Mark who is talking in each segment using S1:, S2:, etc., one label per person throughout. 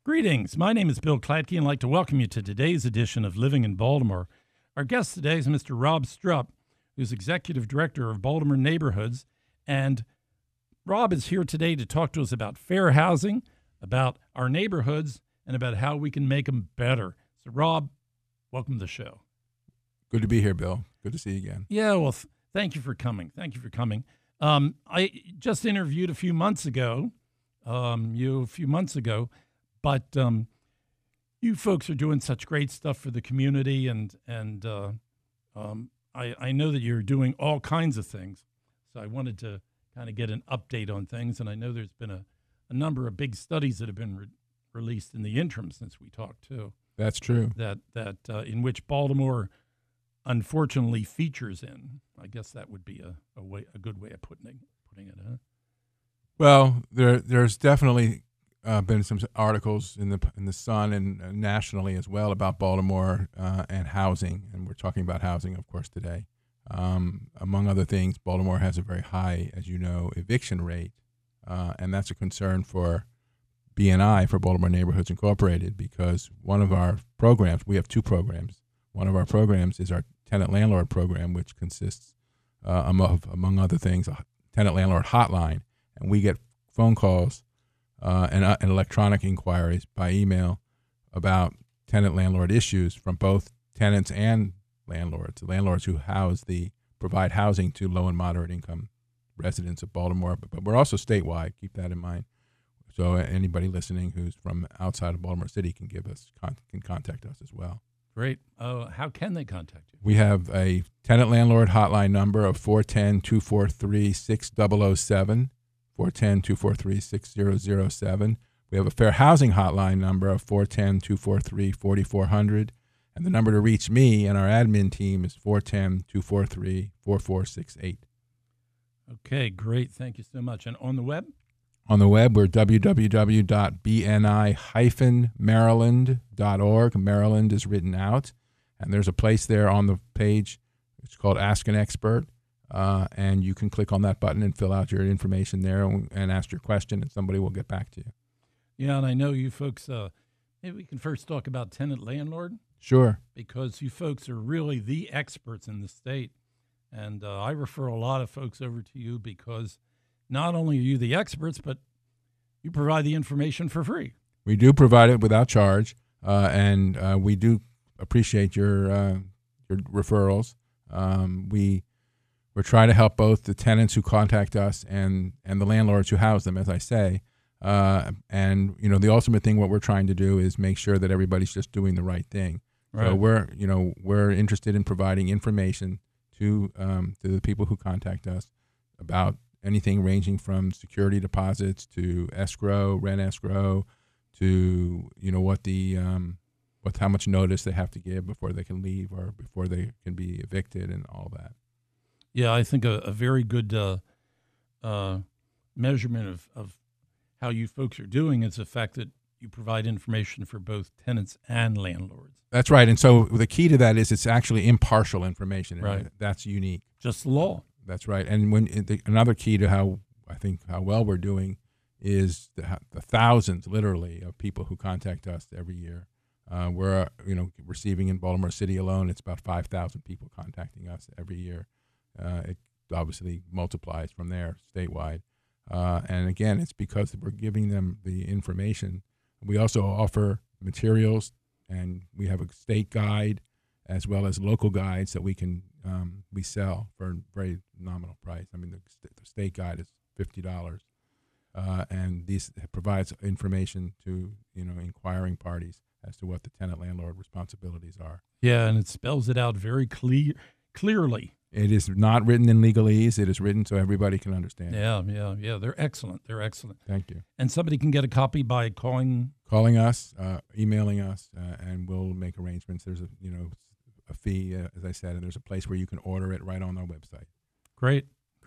S1: Greetings. My name is Bill Klatke, and I'd like to welcome you to today's edition of Living in Baltimore. Our guest today is Mr. Rob Strupp, who's Executive Director of Baltimore Neighborhoods. And Rob is here today to talk to us about fair housing, about our neighborhoods, and about how we can make them better. So, Rob, welcome to the show.
S2: Good to be here, Bill. Good to see you again.
S1: Yeah, well, thank you for coming. Thank you for coming. I just interviewed a few months ago, but you folks are doing such great stuff for the community, and I know that you're doing all kinds of things. So I wanted to kind of get an update on things, and I know there's been a number of big studies that have been released in the interim since we talked too.
S2: That's true.
S1: That in which Baltimore unfortunately features in. I guess that would be a good way of putting it. Huh?
S2: Well, there's definitely been some articles in the Sun and nationally as well about Baltimore and housing, and we're talking about housing, of course, today. Among other things, Baltimore has a very high, as you know, eviction rate, and that's a concern for BNI, for Baltimore Neighborhoods Incorporated, because one of our programs, we have two programs. One of our programs is our tenant landlord program, which consists, among other things, a tenant landlord hotline, and we get phone calls and electronic inquiries by email about tenant landlord issues from both tenants and landlords who provide housing to low and moderate income residents of Baltimore. But we're also statewide. Keep that in mind. So anybody listening who's from outside of Baltimore City can contact us as well.
S1: Great. How can they contact you?
S2: We have a tenant landlord hotline number of 410-243-6007, 410-243-6007. We have a fair housing hotline number of 410-243-4400. And the number to reach me and our admin team is 410-243-4468.
S1: Okay, great. Thank you so much. And on the web?
S2: On the web, we're www.bni-maryland.org. Maryland is written out. And there's a place there on the page. It's called Ask an Expert. And you can click on that button and fill out your information there and ask your question, and somebody will get back to you.
S1: Yeah, and I know you folks, maybe we can first talk about tenant landlord.
S2: Sure.
S1: Because you folks are really the experts in the state. And I refer a lot of folks over to you because not only are you the experts, but you provide the information for free.
S2: We do provide it without charge, and we do appreciate your referrals. We're trying to help both the tenants who contact us and the landlords who house them, as I say. And the ultimate thing, what we're trying to do is make sure that everybody's just doing the right thing. Right. So we're interested in providing information to the people who contact us about anything ranging from security deposits to escrow, rent escrow, to how much notice they have to give before they can leave or before they can be evicted and all that.
S1: Yeah, I think a very good measurement of how you folks are doing is the fact that you provide information for both tenants and landlords.
S2: That's right. And so the key to that is it's actually impartial information.
S1: Right.
S2: That's unique.
S1: Just the law.
S2: That's right. And another key to how well we're doing is the thousands, literally, of people who contact us every year. We're receiving in Baltimore City alone, it's about 5,000 people contacting us every year. It obviously multiplies from there statewide. And again, it's because we're giving them the information. We also offer materials, and we have a state guide as well as local guides that we sell for a very nominal price. I mean, the state guide is $50, and this provides information to inquiring parties as to what the tenant landlord responsibilities are.
S1: Yeah, and it spells it out very clearly.
S2: It is not written in legalese. It is written so everybody can understand.
S1: Yeah. They're excellent.
S2: Thank you.
S1: And somebody can get a copy by calling
S2: us, emailing us, and we'll make arrangements. There's a fee, as I said, and there's a place where you can order it right on our website.
S1: Great.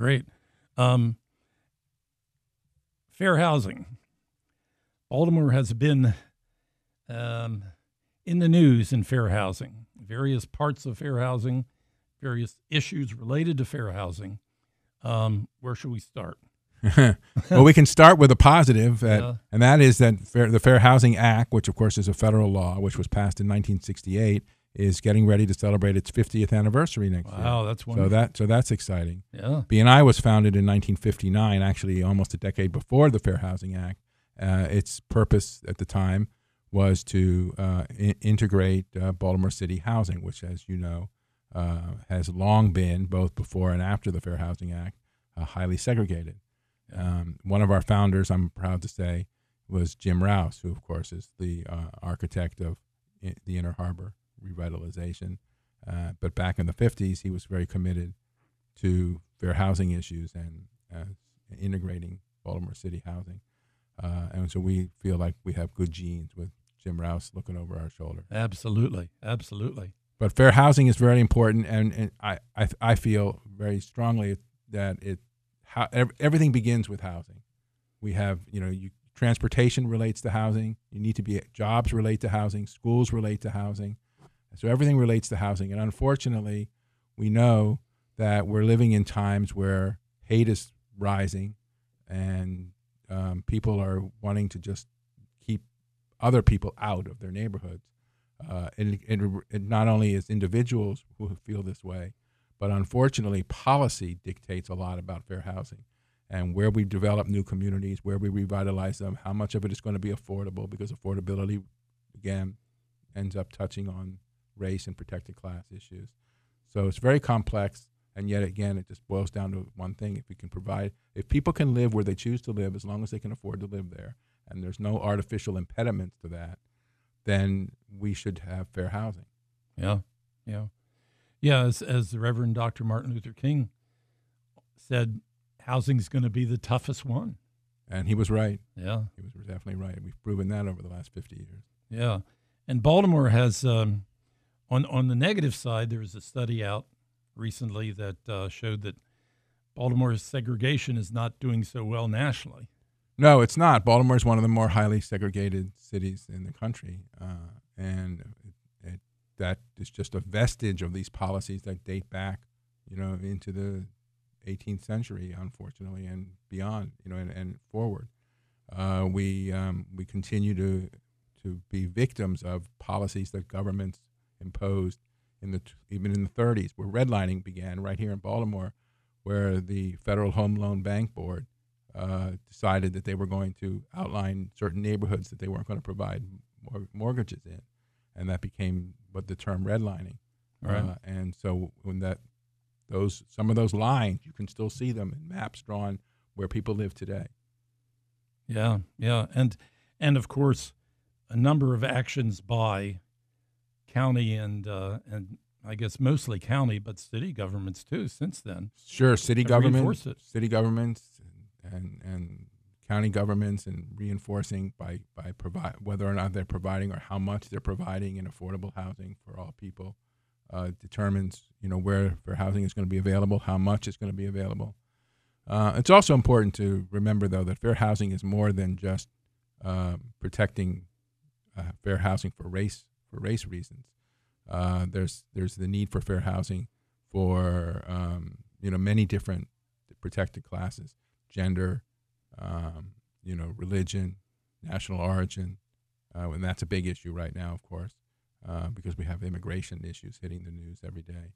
S1: Fair housing. Baltimore has been in the news in fair housing, various parts of fair housing, various issues related to fair housing. Where should we start?
S2: Well, we can start with a positive,
S1: Yeah.
S2: and that is that the Fair Housing Act, which of course is a federal law, which was passed in 1968, is getting ready to celebrate its 50th anniversary next year.
S1: Wow, that's wonderful.
S2: So that's exciting.
S1: Yeah.
S2: BNI was founded in 1959, actually almost a decade before the Fair Housing Act. Its purpose at the time was to integrate Baltimore City housing, which, as you know, has long been, both before and after the Fair Housing Act, highly segregated. One of our founders, I'm proud to say, was Jim Rouse, who, of course, is the architect of the Inner Harbor revitalization. But back in the 50s, he was very committed to fair housing issues and integrating Baltimore City housing. And so we feel like we have good genes with Jim Rouse looking over our shoulder.
S1: Absolutely. Absolutely.
S2: But fair housing is very important, and I feel very strongly that everything begins with housing. We have, transportation relates to housing. You need to be jobs relate to housing. Schools relate to housing. So everything relates to housing. And unfortunately, we know that we're living in times where hate is rising, and people are wanting to just keep other people out of their neighborhoods. And not only as individuals who feel this way, but unfortunately, policy dictates a lot about fair housing and where we develop new communities, where we revitalize them, how much of it is going to be affordable, because affordability, again, ends up touching on race and protected class issues. So it's very complex, and yet again, it just boils down to one thing. If people can live where they choose to live, as long as they can afford to live there, and there's no artificial impediments to that, then we should have fair housing.
S1: Yeah. Yeah. Yeah, as the Reverend Dr. Martin Luther King said, housing's going to be the toughest one.
S2: And he was right.
S1: Yeah.
S2: He was definitely right. We've proven that over the last 50 years.
S1: Yeah. And Baltimore has, on the negative side, there was a study out recently that showed that Baltimore's segregation is not doing so well nationally.
S2: No, it's not. Baltimore is one of the more highly segregated cities in the country. And that is just a vestige of these policies that date back, into the 18th century, unfortunately, and beyond, and forward. We continue to be victims of policies that governments imposed even in the 30s, where redlining began right here in Baltimore, where the Federal Home Loan Bank Board decided that they were going to outline certain neighborhoods that they weren't going to provide mortgages in. And that became what the term redlining.
S1: Right.
S2: And so when some of those lines, you can still see them in maps drawn where people live today.
S1: Yeah, yeah. And of course, a number of actions by county and I guess mostly county, but city governments too since then.
S2: Sure, city governments and county governments, and reinforcing by whether or not they're providing or how much they're providing in affordable housing for all people determines where fair housing is going to be available, how much is going to be available. It's also important to remember, though, that fair housing is more than just protecting fair housing for race reasons. There's the need for fair housing for many different protected classes, gender, religion, national origin, and that's a big issue right now, of course, because we have immigration issues hitting the news every day.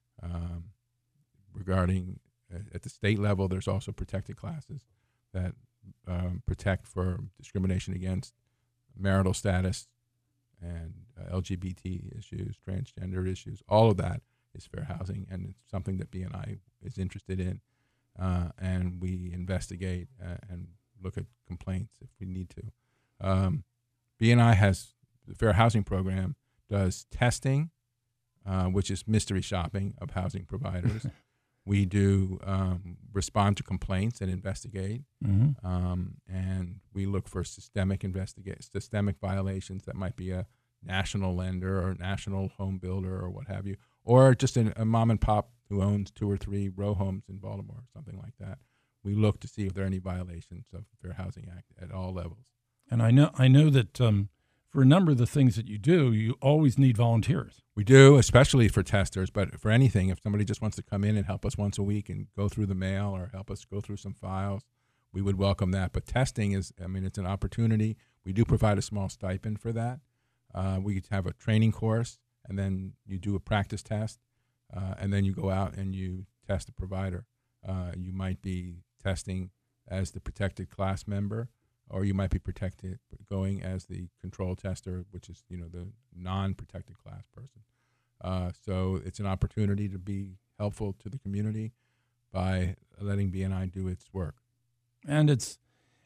S2: Regarding at the state level, there's also protected classes that protect for discrimination against marital status and LGBT issues, transgender issues. All of that is fair housing, and it's something that BNI is interested in. And we investigate and look at complaints if we need to. BNI has the Fair Housing Program, does testing, which is mystery shopping of housing providers. We do respond to complaints and investigate, and we look for systemic violations that might be a national lender or national home builder or what have you, or just a mom and pop who owns 2 or 3 row homes in Baltimore, something like that. We look to see if there are any violations of the Fair Housing Act at all levels.
S1: And I know that for a number of the things that you do, you always need volunteers.
S2: We do, especially for testers, but for anything, if somebody just wants to come in and help us once a week and go through the mail or help us go through some files, we would welcome that. But testing is, I mean, it's an opportunity. We do provide a small stipend for that. We have a training course, and then you do a practice test, and then you go out and you test a provider. You might be testing as the protected class member, or you might be going as the control tester, which is, you know, the non-protected class person. So it's an opportunity to be helpful to the community by letting BNI do its work.
S1: And it's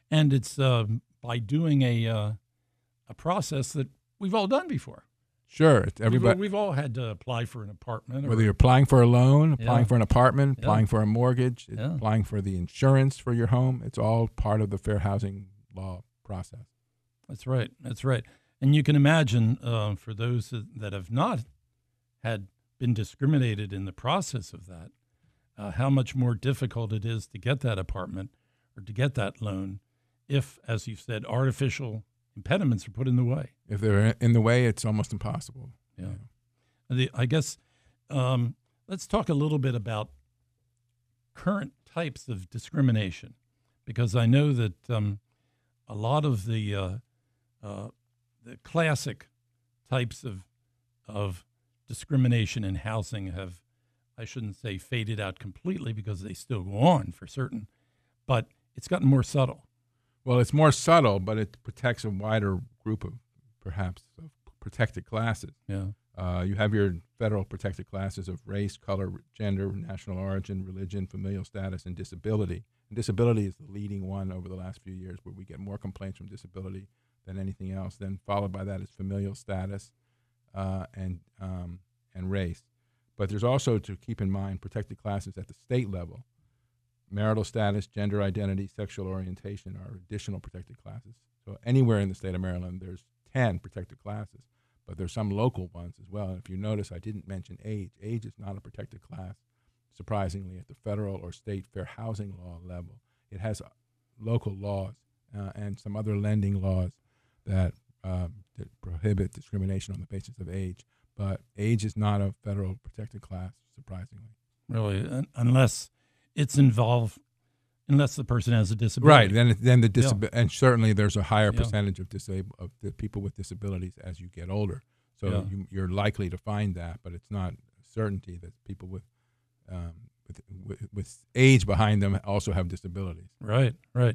S1: by doing a process that we've all done before.
S2: Sure, it's everybody.
S1: We've all had to apply for an apartment.
S2: Whether you're applying for a loan, applying for an apartment, applying for a mortgage, applying for the insurance for your home, it's all part of the fair housing law process.
S1: That's right. That's right. And you can imagine for those that have not had been discriminated in the process of that, how much more difficult it is to get that apartment or to get that loan if, as you've said, artificial impediments are put in the way.
S2: If they're in the way, it's almost impossible.
S1: Yeah. I guess let's talk a little bit about current types of discrimination, because I know that a lot of the classic types of discrimination in housing have, I shouldn't say faded out completely because they still go on for certain, but it's gotten more subtle.
S2: Well, it's more subtle, but it protects a wider group of protected classes.
S1: Yeah.
S2: You have your federal protected classes of race, color, gender, national origin, religion, familial status, and disability. And disability is the leading one over the last few years, where we get more complaints from disability than anything else. Then followed by that is familial status and race. But there's also, to keep in mind, protected classes at the state level. Marital status, gender identity, sexual orientation are additional protected classes. So anywhere in the state of Maryland, there's 10 protected classes, but there's some local ones as well. And if you notice, I didn't mention age. Age is not a protected class, surprisingly, at the federal or state fair housing law level. It has local laws and some other lending laws that prohibit discrimination on the basis of age. But age is not a federal protected class, surprisingly.
S1: Really, unless it's involved, unless the person has a disability.
S2: Right. Then the and certainly there's a higher percentage of the people with disabilities as you get older. So you're likely to find that, but it's not a certainty that people with age behind them also have disabilities.
S1: Right. Right.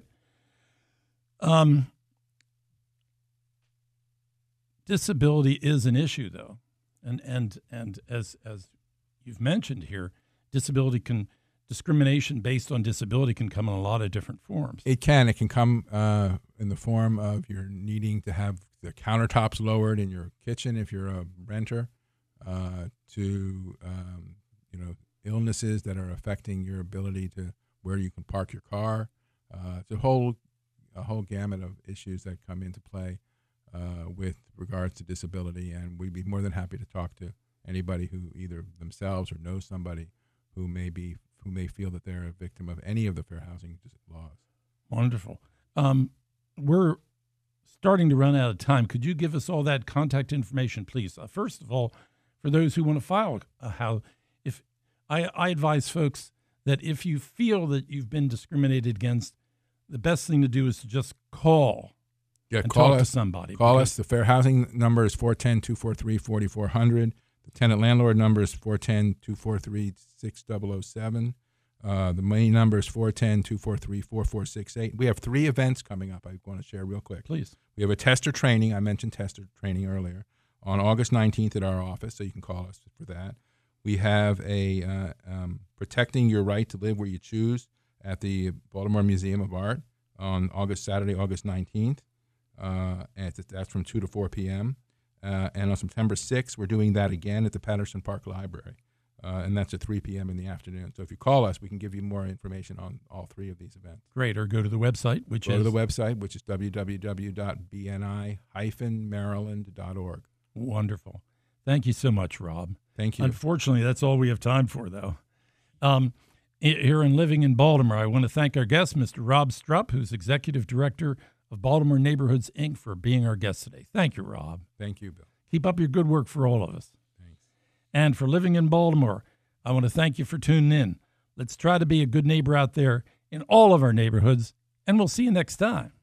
S1: Disability is an issue, though, and as you've mentioned here, discrimination based on disability can come in a lot of different forms.
S2: It can come in the form of you're needing to have the countertops lowered in your kitchen if you're a renter, to illnesses that are affecting your ability to where you can park your car. It's a whole gamut of issues that come into play with regards to disability, and we'd be more than happy to talk to anybody who either themselves or knows somebody who may feel that they're a victim of any of the fair housing laws.
S1: Wonderful. We're starting to run out of time. Could you give us all that contact information, please? First of all, for those who want to file I advise folks that if you feel that you've been discriminated against, the best thing to do is to just call. And talk to somebody.
S2: Call us. The fair housing number is 410-243-4400. The tenant landlord number is 410-243-6007. The main number is 410-243-4468. We have 3 events coming up I want to share real quick.
S1: Please.
S2: We have a tester training. I mentioned tester training earlier on August 19th at our office, so you can call us for that. We have a Protecting Your Right to Live Where You Choose at the Baltimore Museum of Art on Saturday, August 19th. And that's from 2 to 4 p.m. And on September 6th, we're doing that again at the Patterson Park Library. And that's at 3 p.m. in the afternoon. So if you call us, we can give you more information on all 3 of these events.
S1: Great. Or go to the website, which is
S2: www.bni-maryland.org.
S1: Wonderful. Thank you so much, Rob.
S2: Thank you.
S1: Unfortunately, that's all we have time for, though. Here in Living in Baltimore, I want to thank our guest, Mr. Rob Strupp, who's Executive Director of Baltimore Neighborhoods, Inc., for being our guest today. Thank you, Rob.
S2: Thank you, Bill.
S1: Keep up your good work for all of us.
S2: Thanks.
S1: And for Living in Baltimore, I want to thank you for tuning in. Let's try to be a good neighbor out there in all of our neighborhoods and we'll see you next time.